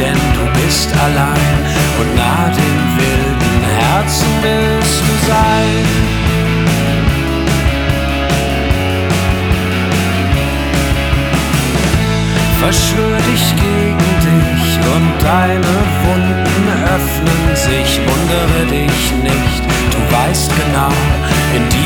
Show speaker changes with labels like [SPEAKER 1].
[SPEAKER 1] denn du bist allein und nah dem wilden Herzen willst du sein. Verschwör dich gegen dich und deine Wunden öffnen sich. Wundere dich nicht, du weißt genau, in